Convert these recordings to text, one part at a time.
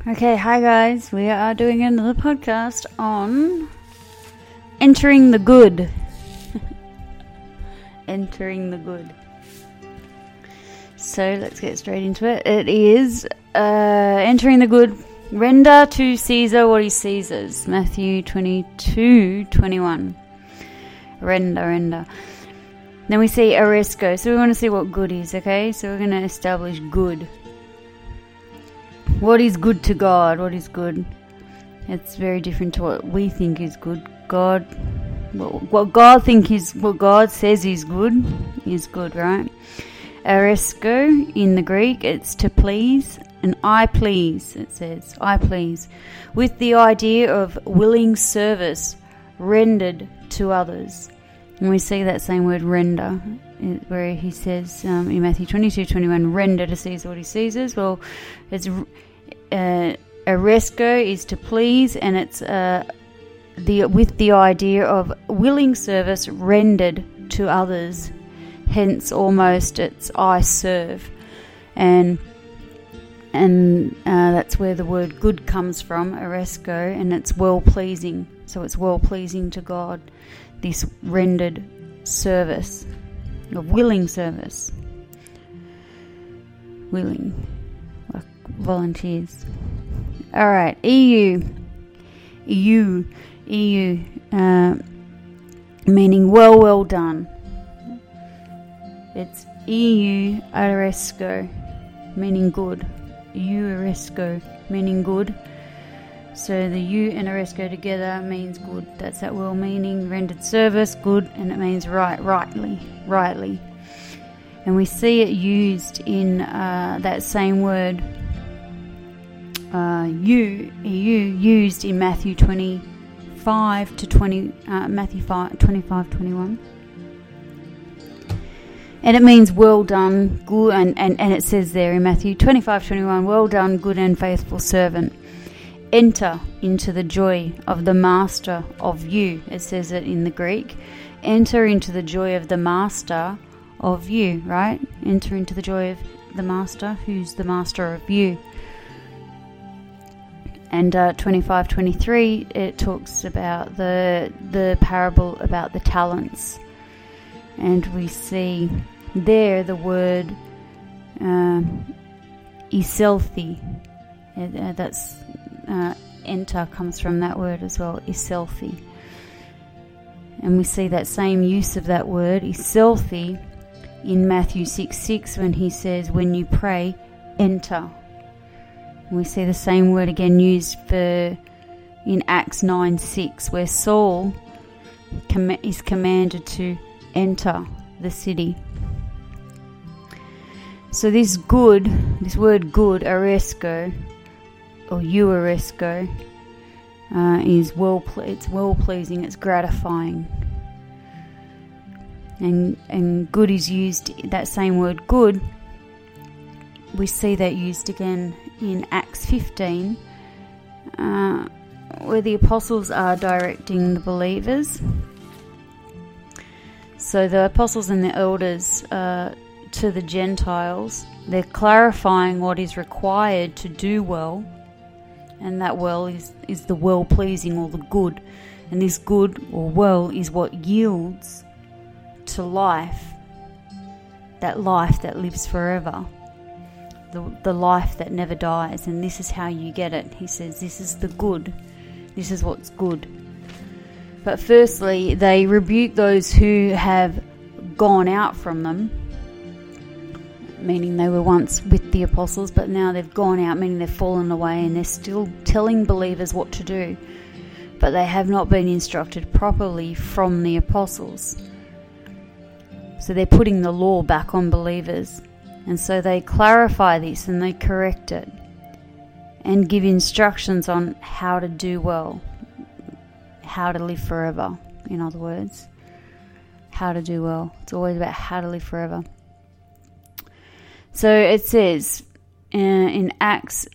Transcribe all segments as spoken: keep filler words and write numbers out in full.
Okay, hi guys. We are doing another podcast on entering the good. Entering the good. So let's get straight into it. It is uh, entering the good. Render to Caesar what is Caesar's. Matthew twenty-two twenty-one. Render, render. Then we see Aresco. So we want to see what good is, okay? So we're going to establish good. What is good to God? What is good? It's very different to what we think is good. God, what God think is, what God says is good, is good, right? Aresco in the Greek, it's to please, and I please. It says I please, with the idea of willing service rendered to others. And we see that same word render, where he says um, in Matthew twenty-two twenty-one, render to Caesar what he Caesar's. Well, it's uh, aresco is to please, and it's uh, the with the idea of willing service rendered to others. Hence, almost it's I serve, and and uh, that's where the word good comes from, aresco, and it's well pleasing. So it's well pleasing to God. This rendered service, a willing service, willing, like volunteers. All right, E U, E U, E U, uh, meaning well, well done. It's E U aresco, meaning good. Euaresco, meaning good. So the U and aresco together means good. That's that well meaning, rendered service, good, and it means right, rightly, rightly. And we see it used in uh, that same word, uh, U, E U, used in Matthew twenty-five to twenty, uh, Matthew five, twenty-five, twenty-one. And it means well done, good, and, and, and it says there in Matthew twenty-five, twenty-one, well done, good and faithful servant. Enter into the joy of the master of you. It says it in the Greek. Enter into the joy of the master of you, right? Enter into the joy of the master. Who's the master of you? And uh, twenty-five twenty-three, it talks about the the parable about the talents. And we see there the word um, iselthi. Uh, that's Uh, enter comes from that word as well, iselthi. And we see that same use of that word, iselthi, in Matthew six six when he says, when you pray, enter. And we see the same word again used for in Acts nine six, where Saul com- is commanded to enter the city. So this good, this word good, aresco, or euaresco, uh, is well. Ple- it's well pleasing. It's gratifying. And and good is used. That same word, good. We see that used again in Acts fifteen, uh, where the apostles are directing the believers. So the apostles and the elders uh, to the Gentiles, they're clarifying what is required to do well. And that well is, is the well-pleasing or the good. And this good or well is what yields to life. That life that lives forever. The, the life that never dies. And this is how you get it. He says this is the good. This is what's good. But firstly, they rebuke those who have gone out from them. Meaning they were once with the apostles, but now they've gone out, meaning they've fallen away, and they're still telling believers what to do. But they have not been instructed properly from the apostles. So they're putting the law back on believers. And so they clarify this and they correct it and give instructions on how to do well, how to live forever, in other words. How to do well. It's always about how to live forever. So it says uh, in Acts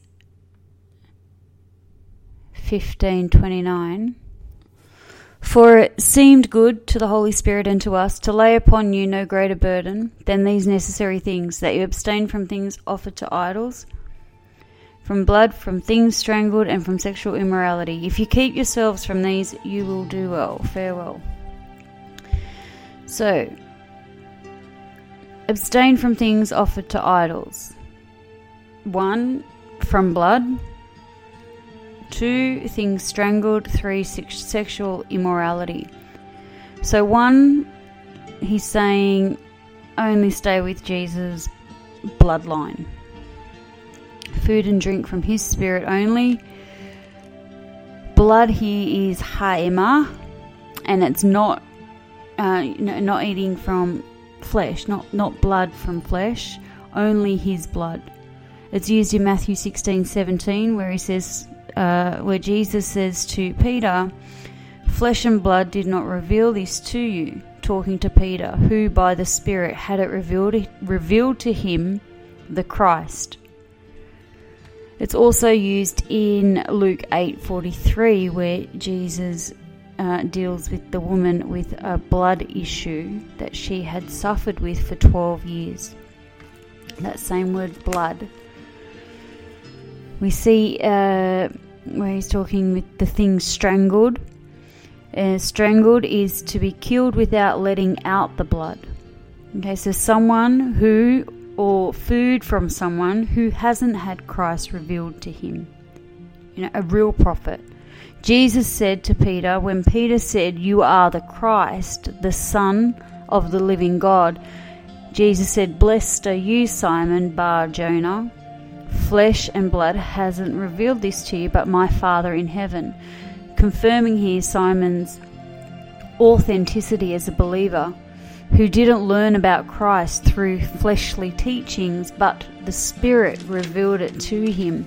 fifteen twenty-nine, for it seemed good to the Holy Spirit and to us to lay upon you no greater burden than these necessary things, that you abstain from things offered to idols, from blood, from things strangled, and from sexual immorality. If you keep yourselves from these, you will do well. Farewell. So, abstain from things offered to idols. One, from blood. Two, things strangled. Three, sexual immorality. So one, he's saying only stay with Jesus' bloodline. Food and drink from his spirit only. Blood here is ha'ema, and it's not uh, not eating from flesh, not, not blood from flesh, only his blood. It's used in Matthew sixteen seventeen, where he says, uh, where Jesus says to Peter, flesh and blood did not reveal this to you, talking to Peter, who by the Spirit had it revealed, revealed to him, the Christ. It's also used in Luke eight forty-three, where Jesus uh, deals with the woman with a blood issue that she had suffered with for twelve years. That same word, blood. We see uh, where he's talking with the things strangled. Uh, strangled is to be killed without letting out the blood. Okay, so someone who, or food from someone who hasn't had Christ revealed to him. You know, a real prophet. Jesus said to Peter, when Peter said, you are the Christ, the Son of the living God, Jesus said, blessed are you, Simon Bar Jonah. Flesh and blood hasn't revealed this to you, but my Father in heaven. Confirming here Simon's authenticity as a believer who didn't learn about Christ through fleshly teachings, but the Spirit revealed it to him.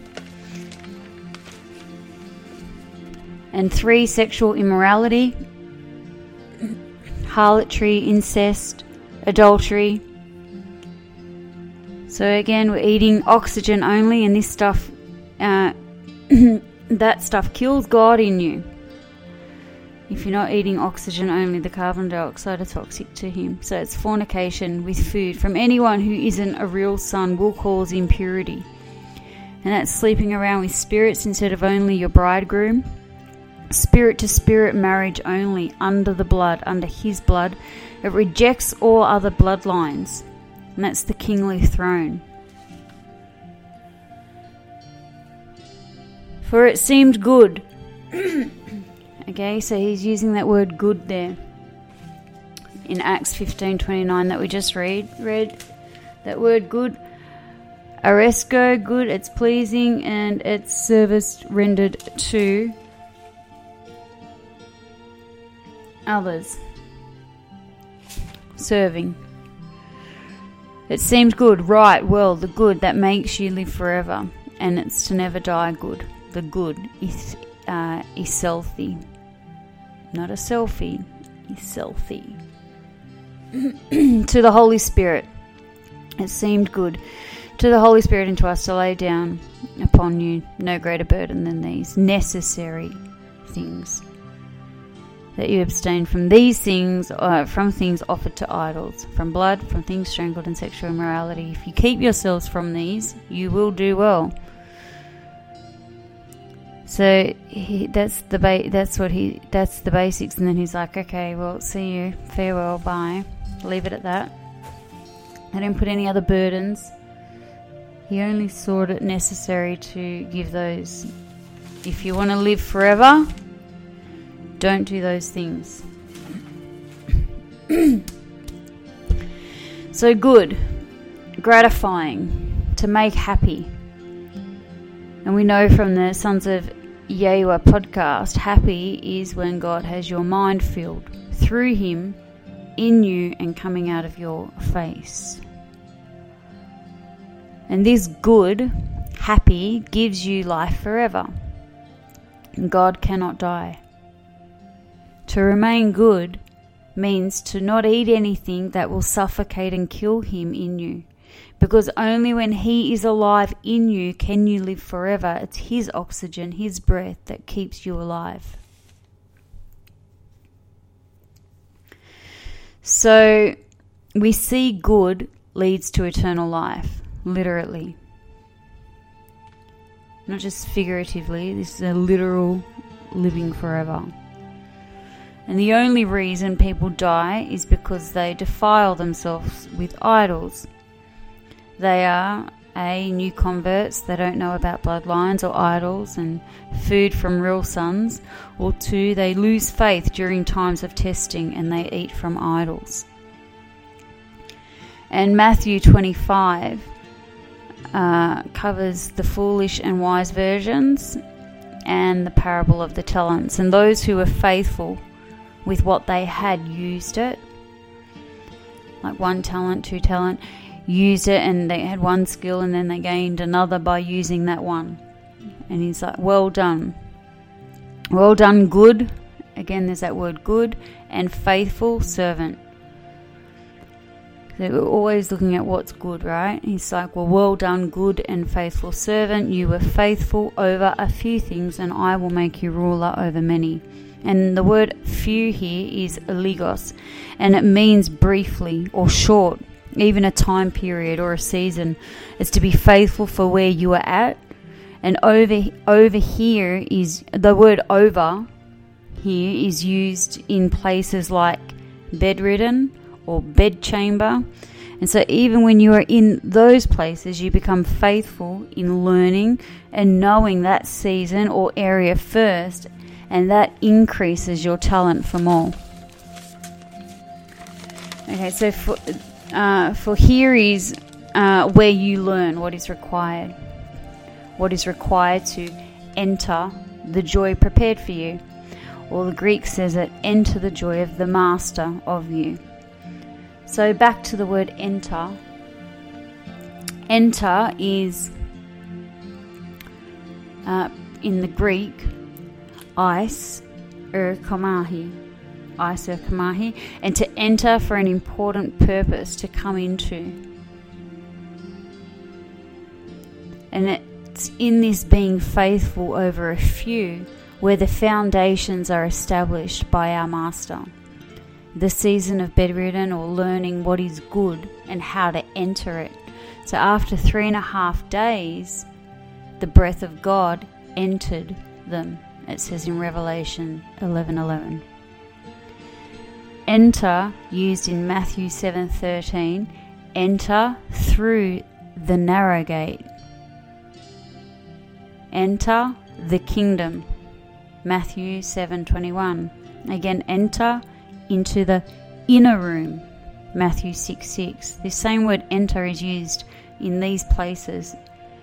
And three, sexual immorality, harlotry, incest, adultery. So again, we're eating oxygen only, and this stuff, uh, that stuff kills God in you. If you're not eating oxygen only, the carbon dioxide is toxic to him. So it's fornication with food from anyone who isn't a real son will cause impurity. And that's sleeping around with spirits instead of only your bridegroom. Spirit to spirit marriage only, under the blood, under his blood. It rejects all other bloodlines. And that's the kingly throne. For it seemed good. Okay, so he's using that word good there. In Acts fifteen twenty-nine that we just read. read that word good. Aresco, good, it's pleasing, and it's service rendered to others. Serving. It seemed good, right, well, the good that makes you live forever, and it's to never die good. The good is uh, is healthy, not a selfie, is healthy. To the Holy Spirit, it seemed good to the Holy Spirit and to us to lay down upon you no greater burden than these necessary things, that you abstain from these things, uh, from things offered to idols, from blood, from things strangled, and sexual immorality. If you keep yourselves from these, you will do well. So he, that's the ba- that's what he that's the basics, and then he's like, okay, well, see you, farewell, bye. Leave it at that. I didn't put any other burdens. He only thought it necessary to give those. If you want to live forever, don't do those things. So good, gratifying, to make happy. And we know from the Sons of Yahweh podcast, happy is when God has your mind filled through him, in you, and coming out of your face. And this good, happy, gives you life forever. And God cannot die. To remain good means to not eat anything that will suffocate and kill him in you. Because only when he is alive in you can you live forever. It's his oxygen, his breath that keeps you alive. So we see good leads to eternal life, literally. not just figuratively. This is a literal living forever. And the only reason people die is because they defile themselves with idols. They are A, new converts, they don't know about bloodlines or idols and food from real sons, or two, they lose faith during times of testing and they eat from idols. And Matthew twenty-five uh, covers the foolish and wise virgins and the parable of the talents. And those who were faithful with what they had used it, like one talent, two talent, used it and they had one skill and then they gained another by using that one. And he's like, well done. Well done, good. Again, there's that word good. And faithful servant. So we're always looking at what's good, right? He's like, well, well done, good and faithful servant. You were faithful over a few things and I will make you ruler over many. And the word few here is ligos, and it means briefly or short, even a time period or a season. It's to be faithful for where you are at. And over over here is, the word over here is used in places like bedridden or bedchamber. And so even when you are in those places, you become faithful in learning and knowing that season or area first, and that increases your talent for more. Okay, so for, uh, for here is uh, where you learn what is required. What is required to enter the joy prepared for you. Or the Greek says it, enter the joy of the master of you. So back to the word enter. Enter is, uh, in the Greek, Eis erkomahi, Eis erkomahi, and to enter for an important purpose, to come into. And it's in this being faithful over a few where the foundations are established by our Master. The season of bedridden, or learning what is good and how to enter it. So after three and a half days, the breath of God entered them. It says in Revelation eleven eleven. Enter, used in Matthew seven thirteen, enter through the narrow gate. Enter the kingdom, Matthew seven twenty-one. Again, enter into the inner room, Matthew six six. This same word enter is used in these places.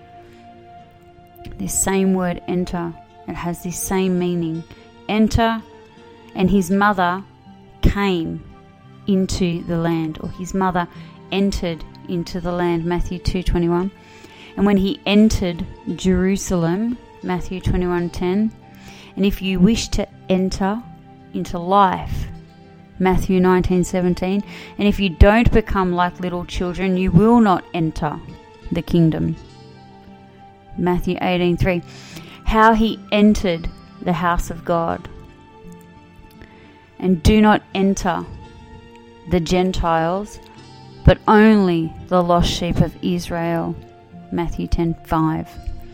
This same word enter, it has this same meaning. Enter, and his mother came into the land, or his mother entered into the land, Matthew two twenty-one. And when he entered Jerusalem, Matthew twenty-one ten. And if you wish to enter into life, Matthew nineteen seventeen. And if you don't become like little children, you will not enter the kingdom, Matthew eighteen three. How he entered the house of God. And do not enter the Gentiles, but only the lost sheep of Israel, Matthew ten five.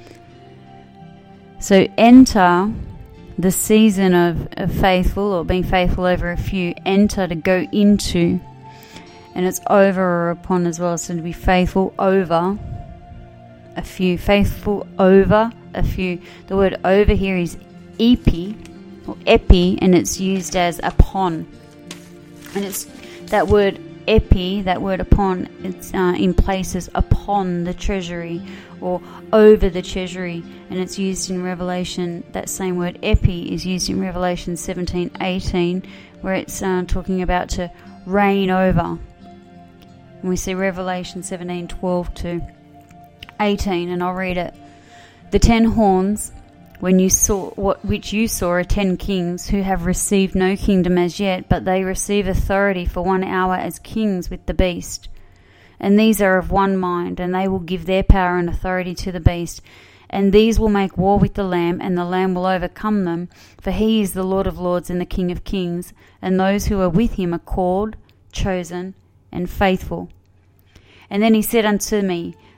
So enter the season of, of faithful, or being faithful over a few. Enter, to go into, and it's over or upon as well. So to be faithful over a few, faithful over a few. The word over here is epi or epi, and it's used as upon. And it's that word epi, that word upon, it's uh, in places upon the treasury or over the treasury, and it's used in Revelation. That same word epi is used in Revelation seventeen eighteen, where it's uh, talking about to reign over. And we see Revelation seventeen twelve to eighteen, and I'll read it. The ten horns, when you saw what which you saw, are ten kings who have received no kingdom as yet, but they receive authority for one hour as kings with the beast. And these are of one mind, and they will give their power and authority to the beast. And these will make war with the Lamb, and the Lamb will overcome them, for he is the Lord of lords and the King of kings, and those who are with him are called, chosen, and faithful. And then he said unto me,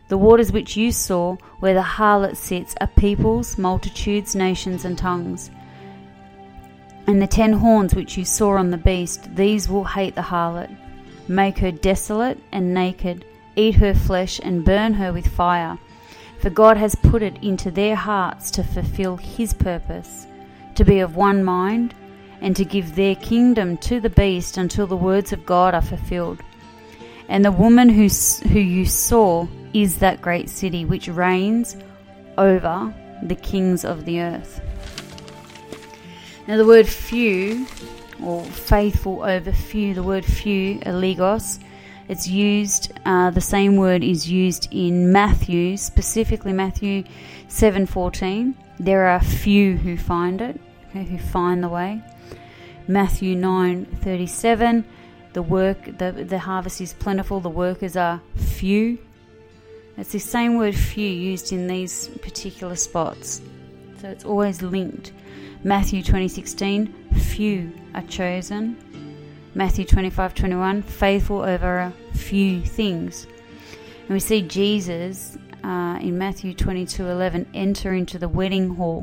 The waters which you saw, where the harlot sits, are peoples, multitudes, nations, and tongues. And the ten horns which you saw on the beast, these will hate the harlot, make her desolate and naked, eat her flesh and burn her with fire. For God has put it into their hearts to fulfill his purpose, to be of one mind, and to give their kingdom to the beast until the words of God are fulfilled. And the woman who, who you saw is that great city which reigns over the kings of the earth. Now the word few, or faithful over few, the word few, eligos, it's used, uh, the same word is used in Matthew, specifically Matthew seven fourteen. There are few who find it, okay, who find the way. Matthew nine thirty-seven, the work, the, the harvest is plentiful, the workers are few. It's the same word few used in these particular spots. So it's always linked. Matthew twenty sixteen, few are chosen. Matthew twenty-five twenty-one, faithful over a few things. And we see Jesus uh, in Matthew twenty-two eleven enter into the wedding hall.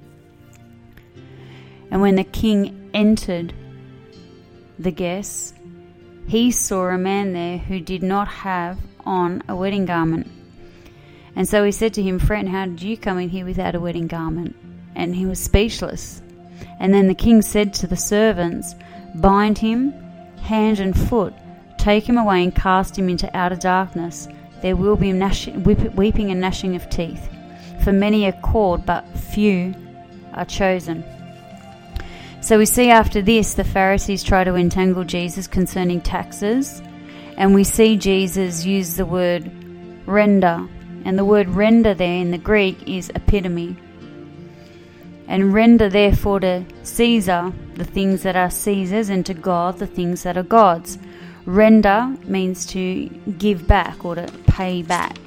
And when the king entered the guests, he saw a man there who did not have on a wedding garment. And so he said to him, "Friend, how did you come in here without a wedding garment?" And he was speechless. And then the king said to the servants, "Bind him, hand and foot, take him away and cast him into outer darkness. There will be gnashing, weeping and gnashing of teeth. For many are called, but few are chosen." So we see after this, the Pharisees try to entangle Jesus concerning taxes. And we see Jesus use the word render. And the word render there in the Greek is epitome. And render therefore to Caesar the things that are Caesar's, and to God the things that are God's. Render means to give back or to pay back.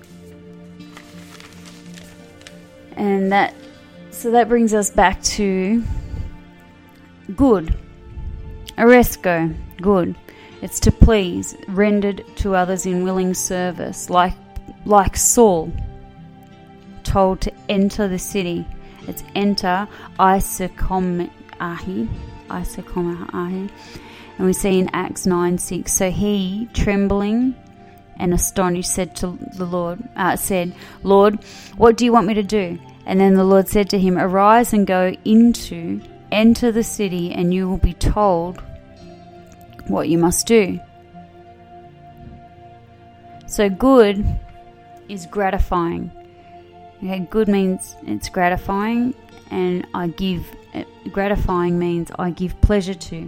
And that, so that brings us back to good. Oresco, good. It's to please, rendered to others in willing service, like like Saul, told to enter the city. It's enter, isokomahi, isokomahi. And we see in Acts nine six, so he, trembling and astonished, said to the Lord, uh, said, "Lord, what do you want me to do?" And then the Lord said to him, "Arise and go into, enter the city, and you will be told what you must do." So good is gratifying. Okay, good means it's gratifying, and I give, gratifying means I give pleasure to.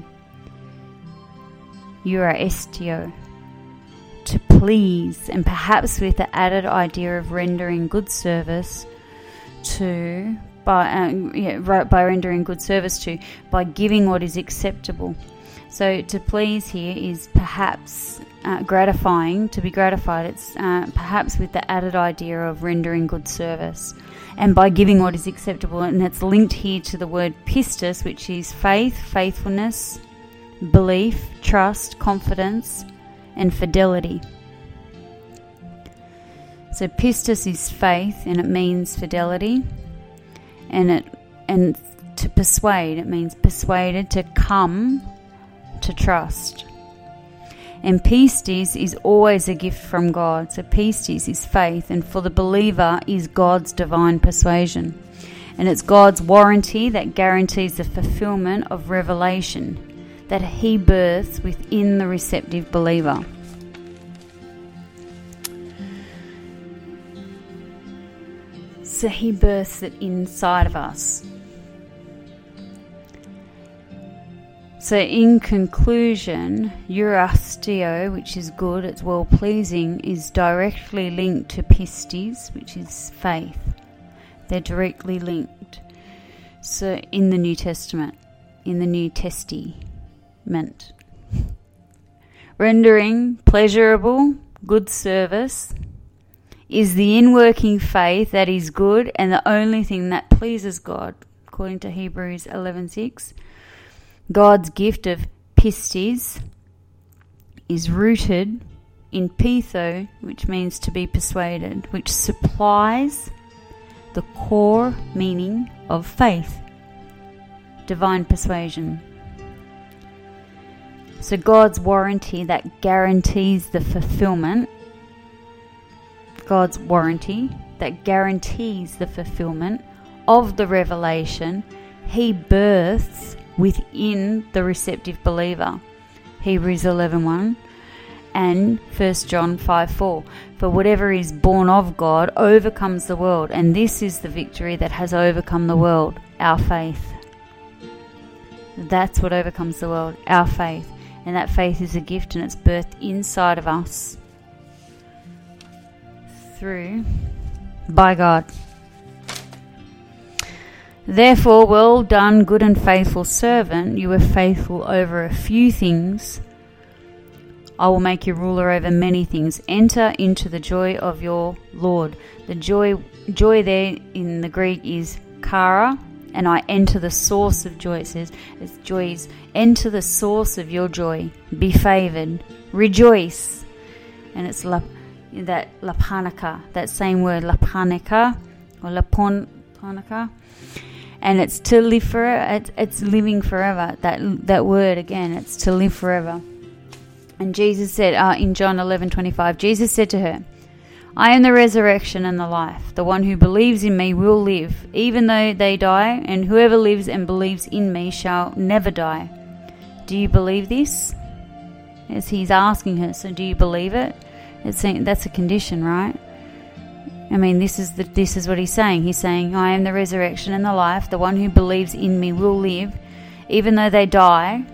Euarestio, to please, and perhaps with the added idea of rendering good service to, by, uh, yeah, by rendering good service to, by giving what is acceptable. So to please here is perhaps uh, gratifying, to be gratified. It's uh, perhaps with the added idea of rendering good service, and by giving what is acceptable. And it's linked here to the word pistis, which is faith, faithfulness, belief, trust, confidence, and fidelity. So pistis is faith, and it means fidelity, and it and to persuade, it means persuaded, to come to trust. And pistis is always a gift from God. So pistis is faith, and for the believer is God's divine persuasion. And it's God's warranty that guarantees the fulfillment of revelation that he births within the receptive believer. So he births it inside of us. So in conclusion, eurastio, which is good, it's well-pleasing, is directly linked to pistis, which is faith. They're directly linked. So in the New Testament, in the New Testament, rendering pleasurable, good service is the inworking faith that is good and the only thing that pleases God, according to Hebrews eleven six. God's gift of pistis is rooted in pitho, which means to be persuaded, which supplies the core meaning of faith, divine persuasion. So God's warranty that guarantees the fulfillment, God's warranty that guarantees the fulfillment of the revelation he births within the receptive believer. Hebrews eleven one and First John five four. For whatever is born of God overcomes the world, and this is the victory that has overcome the world, our faith. That's what overcomes the world, our faith. And that faith is a gift, and it's birthed inside of us through, by God. Therefore, well done, good and faithful servant. You were faithful over a few things. I will make you ruler over many things. Enter into the joy of your Lord. The joy, joy there in the Greek is kara, and I enter the source of joy. It says, it's joy is enter the source of your joy. Be favored. Rejoice. And it's la, that lapanica, that same word, lapanica, or laponica. And it's to live forever. It's, it's living forever. That that word again, it's to live forever. And Jesus said uh, in John eleven twenty-five, Jesus said to her, I am the resurrection and the life. The one who believes in me will live, even though they die, and whoever lives and believes in me shall never die. Do you believe this? As he's asking her, so do you believe it? It's saying, that's a condition, right? I mean, this is the, this is what he's saying. He's saying, I am the resurrection and the life. The one who believes in me will live, even though they die.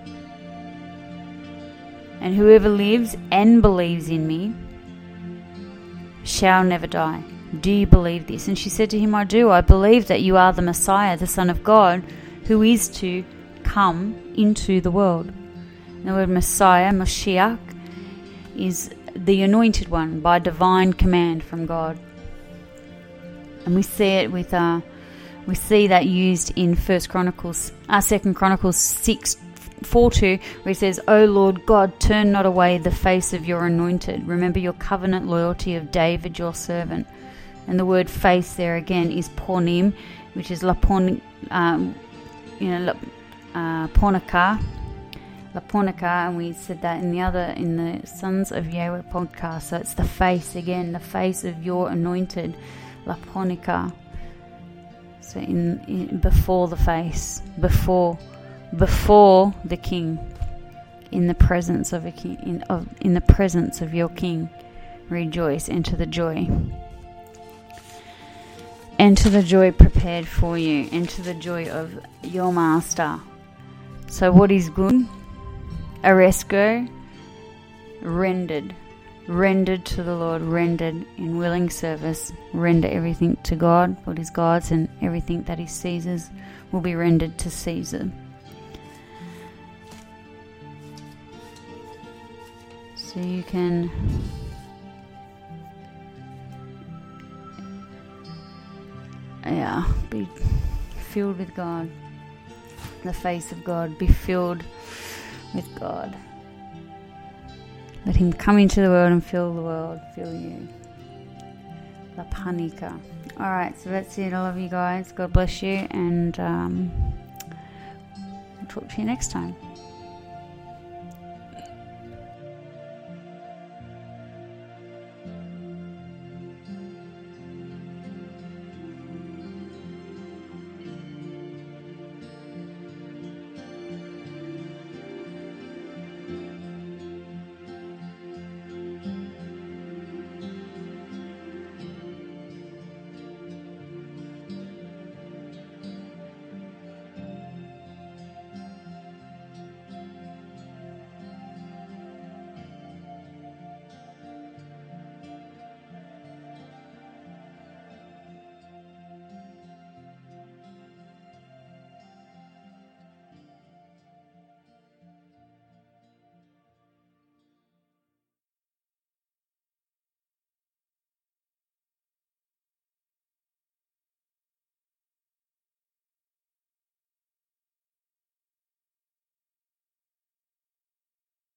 And whoever lives and believes in me shall never die. Do you believe this? And she said to him, I do. I believe that you are the Messiah, the Son of God, who is to come into the world. And the word Messiah, Moshiach, is the anointed one by divine command from God. And we see it with uh, we see that used in First Chronicles, uh, Second Chronicles six four two, where it says, O Lord God, turn not away the face of your anointed. Remember your covenant loyalty of David your servant. And the word face there again is ponim, which is lapon, um, you know, uh, ponica. Laponica, and we said that in the other, in the Sons of Yahweh podcast. So it's the face again, the face of your anointed, Laponica. So in, in before the face, before, before the King, in the presence of a king, in of in the presence of your King, rejoice. Enter the joy. Enter the joy prepared for you. Enter the joy of your Master. So what is good? Aresco, rendered, rendered to the Lord, rendered in willing service, render everything to God, what is God's, and everything that is Caesar's will be rendered to Caesar. So you can yeah, be filled with God, the face of God, be filled with God. Let him come into the world and fill the world, fill you. La Panica. Alright, so that's it. I love you guys. God bless you, and um, I'll talk to you next time.